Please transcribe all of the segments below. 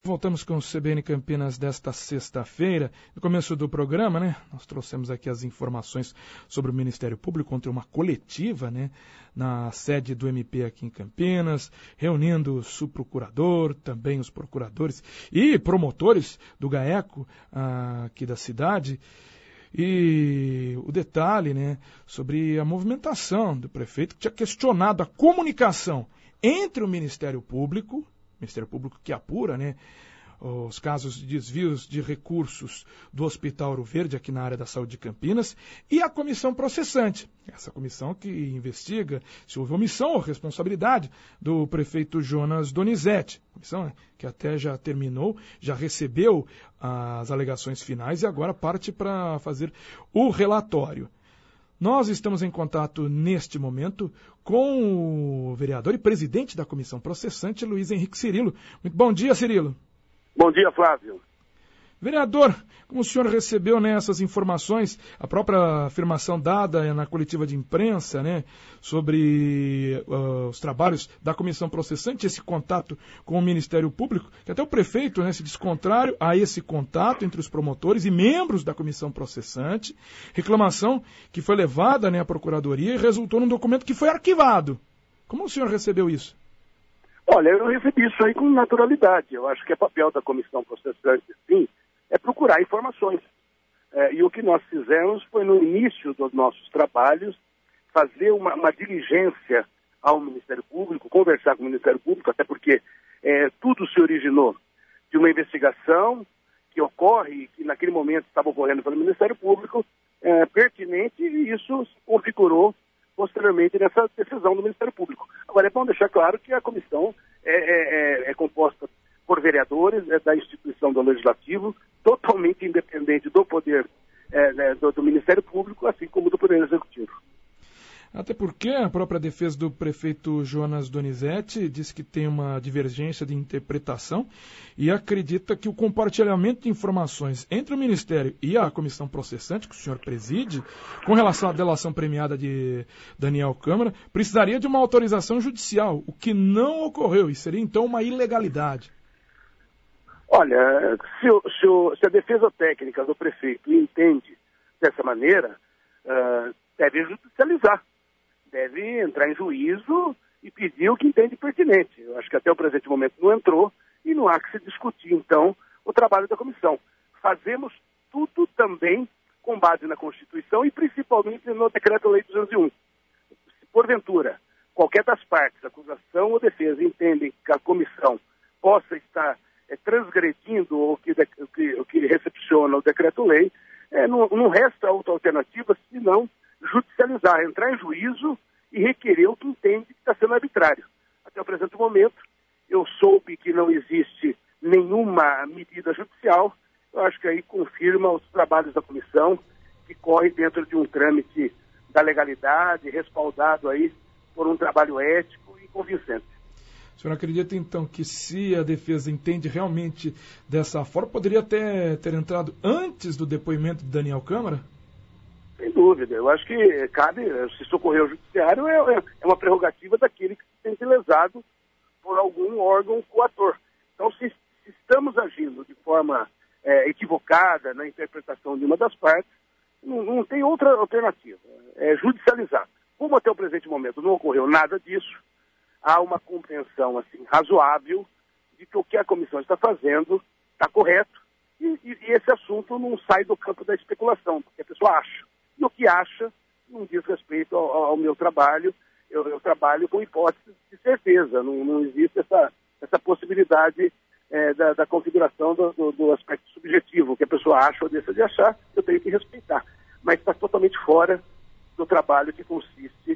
Voltamos com o CBN Campinas desta sexta-feira. No começo do programa, nós trouxemos aqui as informações sobre o Ministério Público ontem uma coletiva, na sede do MP aqui em Campinas, reunindo o subprocurador, também os procuradores e promotores do GAECO aqui da cidade. E o detalhe, sobre a movimentação do prefeito, que tinha questionado a comunicação entre o Ministério Público que apura, os casos de desvios de recursos do Hospital Ouro Verde, aqui na área da saúde de Campinas, e a comissão processante, essa comissão que investiga se houve omissão ou responsabilidade do prefeito Jonas Donizete, comissão que até já terminou, já recebeu as alegações finais e agora parte para fazer o relatório. Nós estamos em contato, neste momento, com o vereador e presidente da comissão processante, Luiz Henrique Cirilo. Muito bom dia, Cirilo. Bom dia, Flávio. Vereador, como o senhor recebeu essas informações, a própria afirmação dada na coletiva de imprensa, sobre os trabalhos da comissão processante, esse contato com o Ministério Público, que até o prefeito se diz contrário a esse contato entre os promotores e membros da comissão processante, reclamação que foi levada à Procuradoria e resultou num documento que foi arquivado. Como o senhor recebeu isso? Olha, eu recebi isso aí com naturalidade. Eu acho que é papel da comissão processante, sim, é procurar informações. E o que nós fizemos foi, no início dos nossos trabalhos, fazer uma diligência ao Ministério Público, conversar com o Ministério Público, até porque tudo se originou de uma investigação que ocorre, que naquele momento estava ocorrendo pelo Ministério Público, pertinente, e isso se configurou posteriormente nessa decisão do Ministério Público. Agora, é bom deixar claro que a comissão é composta por vereadores da instituição do Legislativo, totalmente independente do poder do Ministério Público, assim como do Poder Executivo. Até porque a própria defesa do prefeito Jonas Donizete diz que tem uma divergência de interpretação e acredita que o compartilhamento de informações entre o Ministério e a comissão processante, que o senhor preside, com relação à delação premiada de Daniel Câmara, precisaria de uma autorização judicial, o que não ocorreu e seria então uma ilegalidade. Olha, se a defesa técnica do prefeito entende dessa maneira, deve judicializar. Deve entrar em juízo e pedir o que entende pertinente. Eu acho que até o presente momento não entrou e não há que se discutir, então, o trabalho da comissão. Fazemos tudo também com base na Constituição e principalmente no Decreto-Lei 201. Se, porventura, qualquer das partes, acusação ou defesa, entendem que a comissão possa estar transgredindo o que recepciona o Decreto-Lei, não resta outra alternativa senão judicializar, entrar em juízo e requerer o que entende que está sendo arbitrário. Até o presente momento, eu soube que não existe nenhuma medida judicial. Eu acho que aí confirma os trabalhos da comissão, que corre dentro de um trâmite da legalidade, respaldado aí por um trabalho ético e convincente. O senhor acredita, então, que se a defesa entende realmente dessa forma, poderia até ter entrado antes do depoimento de Daniel Câmara? Sem dúvida. Eu acho que cabe, se socorrer ao judiciário, é uma prerrogativa daquele que se sente lesado por algum órgão coator. Então, se estamos agindo de forma equivocada na interpretação de uma das partes, não tem outra alternativa. É judicializar. Como até o presente momento não ocorreu nada disso, há uma compreensão assim, razoável de que o que a comissão está fazendo está correto e esse assunto não sai do campo da especulação, porque a pessoa acha. E o que acha não diz respeito ao meu trabalho. Eu trabalho com hipóteses de certeza. Não existe essa possibilidade da configuração do aspecto subjetivo. O que a pessoa acha ou deixa de achar, eu tenho que respeitar. Mas está totalmente fora do trabalho que consiste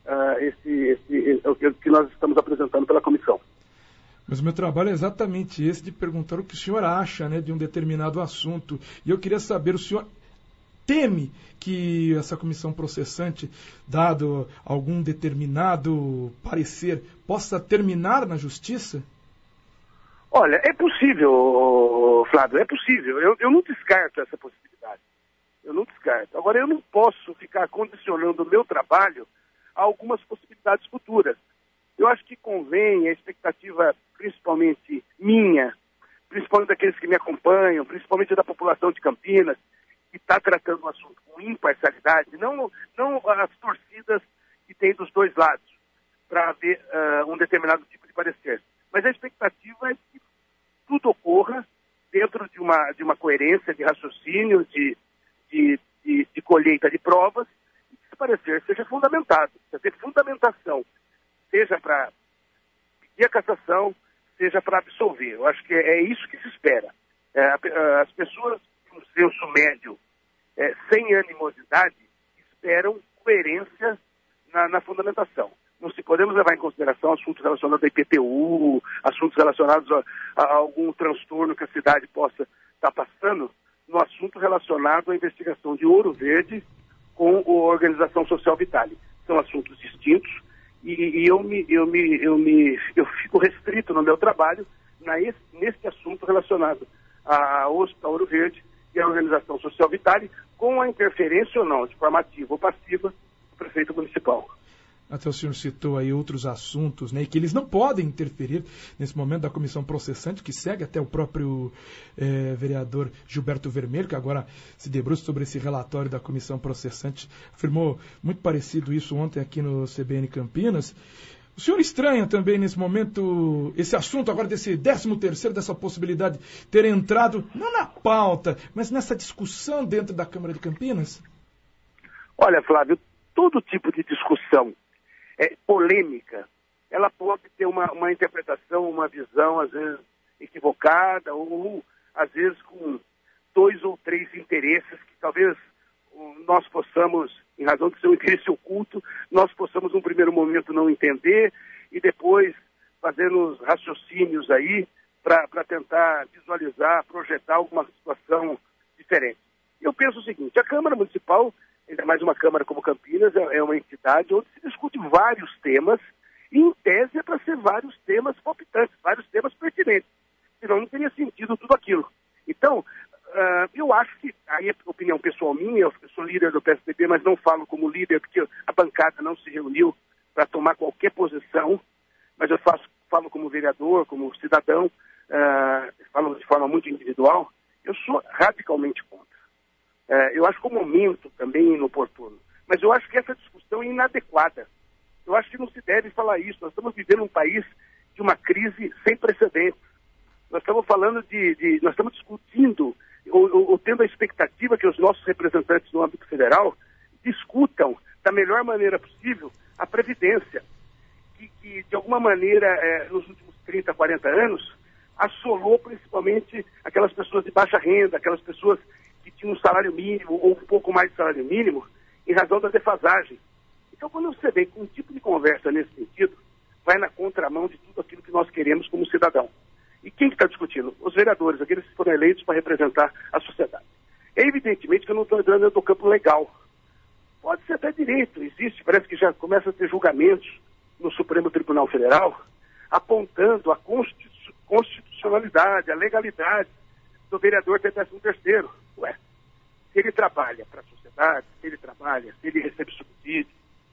o que nós estamos apresentando pela comissão. Mas o meu trabalho é exatamente esse, de perguntar o que o senhor acha de um determinado assunto. E eu queria saber, o senhor teme que essa comissão processante, dado algum determinado parecer, possa terminar na justiça? Olha, é possível, Flávio, é possível. Eu não descarto essa possibilidade. Eu não descarto. Agora, eu não posso ficar condicionando o meu trabalho a algumas possibilidades futuras. Eu acho que convém, a expectativa principalmente minha, principalmente daqueles que me acompanham, principalmente da população de Campinas, que está tratando o assunto com imparcialidade, não as torcidas que tem dos dois lados, para haver um determinado tipo de parecer. Mas a expectativa é que tudo ocorra dentro de uma coerência de raciocínio, de colheita de provas, e que esse parecer seja fundamentado, precisa ter fundamentação, seja para pedir a cassação, seja para absolver. Eu acho que é isso que se espera. As pessoas com senso médio, sem animosidade, esperam coerência na fundamentação. Não se podemos levar em consideração assuntos relacionados à IPTU, assuntos relacionados a algum transtorno que a cidade possa estar passando, no assunto relacionado à investigação de Ouro Verde com a Organização Social Vitale. São assuntos distintos e eu fico restrito no meu trabalho nesse assunto relacionado ao Hospital Ouro Verde e à Organização Social Vitale, com a interferência ou não, de forma ativa ou passiva, do prefeito municipal. Até o senhor citou aí outros assuntos, né, e que eles não podem interferir nesse momento da comissão processante, que segue até o próprio vereador Gilberto Vermelho, que agora se debruça sobre esse relatório da comissão processante, afirmou muito parecido isso ontem aqui no CBN Campinas. O senhor estranha também nesse momento esse assunto agora desse 13º, dessa possibilidade de ter entrado, não na pauta, mas nessa discussão dentro da Câmara de Campinas? Olha, Flávio, todo tipo de discussão polêmica, ela pode ter uma interpretação, uma visão, às vezes, equivocada, ou às vezes com 2 ou 3 interesses que talvez nós possamos, em razão de ser um interesse oculto, nós possamos, num primeiro momento, não entender e depois fazer uns raciocínios aí para tentar visualizar, projetar alguma situação diferente. Eu penso o seguinte: a Câmara Municipal, ainda mais uma Câmara como Campinas, é uma entidade onde se discute vários temas, e em tese é para ser vários temas palpitantes, vários temas pertinentes, senão não teria sentido tudo aquilo. Então, eu acho que, aí é opinião pessoal minha, eu sou líder do PSDB, mas não falo como líder, porque a bancada não se reuniu para tomar qualquer posição, mas eu falo como vereador, como cidadão, falo de forma muito individual, eu sou radicalmente contra. Eu acho que o momento também é inoportuno. Mas eu acho que essa discussão é inadequada. Eu acho que não se deve falar isso. Nós estamos vivendo um país de uma crise sem precedentes. Nós estamos falando nós estamos discutindo, ou tendo a expectativa que os nossos representantes no âmbito federal discutam da melhor maneira possível a Previdência, que de alguma maneira, nos últimos 30, 40 anos, assolou principalmente aquelas pessoas de baixa renda, aquelas pessoas que tinham um salário mínimo ou um pouco mais de salário mínimo, em razão da defasagem. Então, quando você vem com um tipo de conversa nesse sentido, vai na contramão de tudo aquilo que nós queremos como cidadão. E quem está discutindo? Os vereadores, aqueles que foram eleitos para representar a sociedade. É evidentemente que eu não estou entrando no campo legal. Pode ser até direito, existe, parece que já começa a ter julgamentos no Supremo Tribunal Federal, apontando a constitucionalidade, a legalidade do vereador ter 13º. Ué, se ele trabalha para a sociedade, se ele recebe subsídio,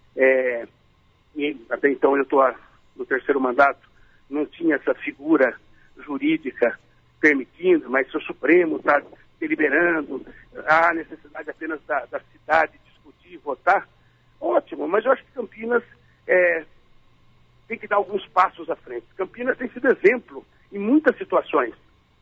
e até então eu estou no 3º mandato, não tinha essa figura jurídica permitindo, mas se o Supremo está deliberando, há necessidade apenas da cidade discutir e votar, ótimo, mas eu acho que Campinas tem que dar alguns passos à frente. Campinas tem sido exemplo em muitas situações.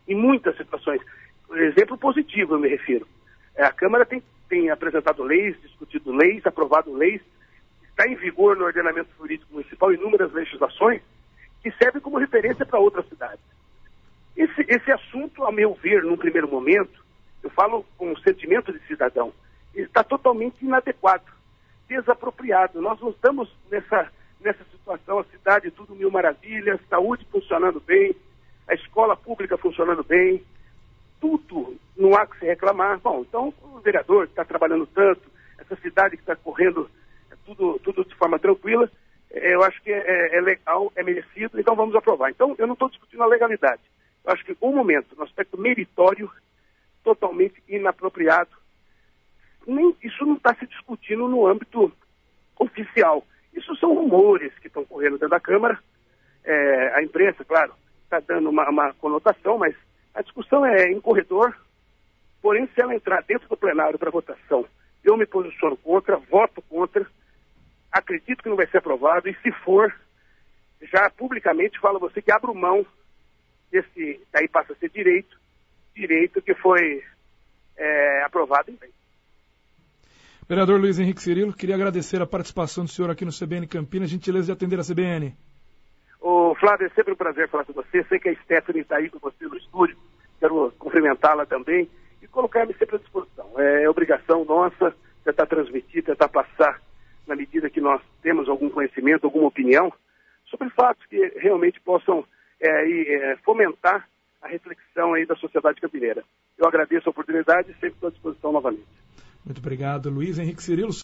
Exemplo positivo, eu me refiro. A Câmara tem apresentado leis, discutido leis, aprovado leis, está em vigor no ordenamento jurídico municipal inúmeras legislações que servem como referência para outras cidades. Esse assunto, a meu ver, num primeiro momento, eu falo com um sentimento de cidadão, está totalmente inadequado, desapropriado. Nós não estamos nessa situação, a cidade tudo mil maravilhas, saúde funcionando bem, a escola pública funcionando bem, tudo, não há que se reclamar. Bom, então o vereador que está trabalhando tanto, essa cidade que está correndo tudo de forma tranquila, eu acho que é legal, é merecido, então vamos aprovar. Então eu não estou discutindo a legalidade. Eu acho que o momento, no aspecto meritório, totalmente inapropriado. Isso não está se discutindo no âmbito oficial. Isso são rumores que estão correndo dentro da Câmara. A imprensa, claro, está dando uma conotação, mas A discussão é em corredor, porém, se ela entrar dentro do plenário para votação, eu me posiciono contra, voto contra, acredito que não vai ser aprovado, e se for, já publicamente falo a você que abro mão desse, daí passa a ser direito que foi aprovado em lei. Vereador Luiz Henrique Cirilo, queria agradecer a participação do senhor aqui no CBN Campinas, gentileza de atender a CBN. Ô, Flávio, é sempre um prazer falar com você. Sei que a Stephanie está aí com você no estúdio. Quero cumprimentá-la também e colocar-me sempre à disposição. É obrigação nossa tentar transmitir, tentar passar, na medida que nós temos algum conhecimento, alguma opinião, sobre fatos que realmente possam fomentar a reflexão aí da sociedade campineira. Eu agradeço a oportunidade e sempre estou à disposição novamente. Muito obrigado, Luiz Henrique Cirilo.